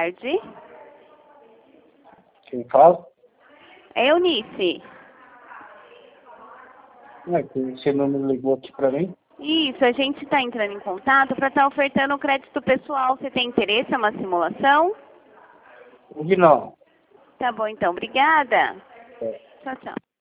tarde. Quem fala? É Eunice. É que você não me ligou aqui pra mim? Isso, a gente está entrando em contato para estar ofertando crédito pessoal. Você tem interesse em uma simulação? Hoje não. Tá bom, então. Obrigada. É. Tchau, tchau.